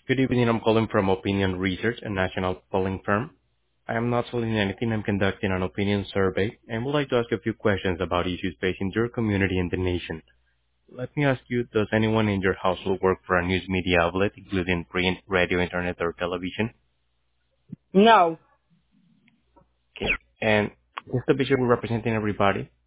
Good evening. I'm calling from Opinion Research, a national polling firm. I am not selling anything. I'm conducting an opinion survey and would like to ask a few questions about issues facing your community and the nation. Let me ask you, does anyone in your household work for a news media outlet, including print, radio, internet, or television? No. Okay. And is the bishop representing everybody?